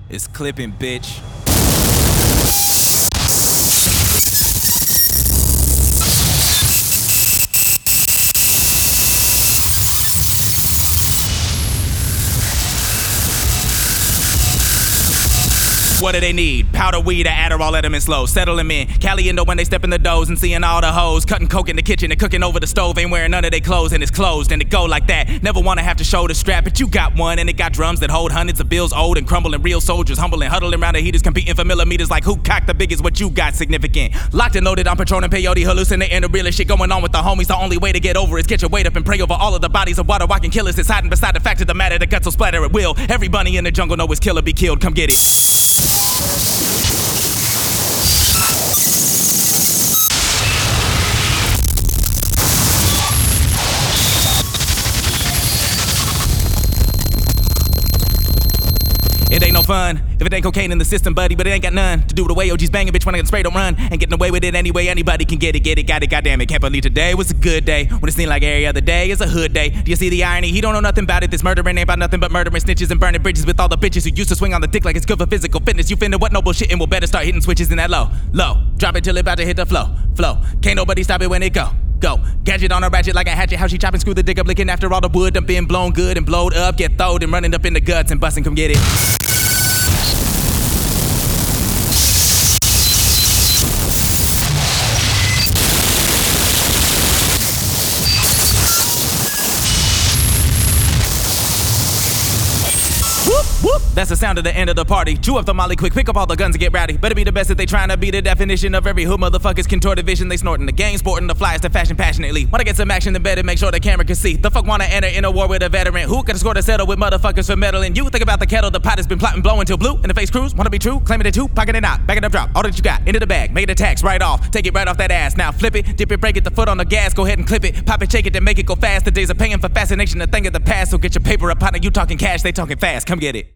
It's clipping, bitch. What do they need? Powder, weed, or Adderall, let them in slow. Settle them in. Caliendo when they step in the doors and seeing all the hoes. Cutting coke in the kitchen and cooking over the stove. Ain't wearing none of their clothes and it's closed and it go like that. Never wanna have to show the strap, but you got one and it got drums that hold hundreds of bills old and crumbling real soldiers. Humbling, huddling around the heaters, competing for millimeters like who cocked the biggest, what you got significant. Locked and loaded on Patron and peyote, hallucinating the realest shit going on with the homies. The only way to get over is get your weight up and pray over all of the bodies of water walking killers that's hiding beside the fact of the matter. The guts will splatter at will. Every bunny in the jungle know his killer be killed. Come get it. It ain't no fun if it ain't cocaine in the system, buddy, but it ain't got none to do with the way OG's banging, bitch, when I get sprayed, don't run. Ain't getting away with it anyway, anybody can get it, got it, goddamn it. Can't believe today was a good day, when it seemed like every other day is a hood day. Do you see the irony? He don't know nothing about it, this murdering ain't about nothing but murdering snitches and burning bridges with all the bitches who used to swing on the dick like it's good for physical fitness. You finna what no bullshit and we'll better start hitting switches in that low. Drop it till it about to hit the flow. Can't nobody stop it when it go. Gadget on a ratchet like a hatchet, how she chop and screw the dick up, licking after all the wood done been blown good and blowed up, get throwed and running up in the guts and busting, come get it. Whoop, that's the sound of the end of the party. Chew up the molly quick, pick up all the guns and get rowdy. Better be the best that they trying to be the definition of every hood motherfucker's contorted vision. They snorting the game, sporting the flyers to fashion passionately. Wanna get some action, then better make sure the camera can see. The fuck wanna enter in a war with a veteran? Who could score to settle with motherfuckers for meddling? You think about the kettle, the pot has been plotting, blowing till blue. In the face cruise, wanna be true, claiming it too, pocket it out, back it up, drop all that you got into the bag, make it a tax, right off, take it right off that ass. Now flip it, dip it, break it, the foot on the gas, go ahead and clip it, pop it, shake it, then make it go fast. The days of paying for fascination, a thing of the past. So get your paper up, partner, you talking cash, they talking fast. Come get it.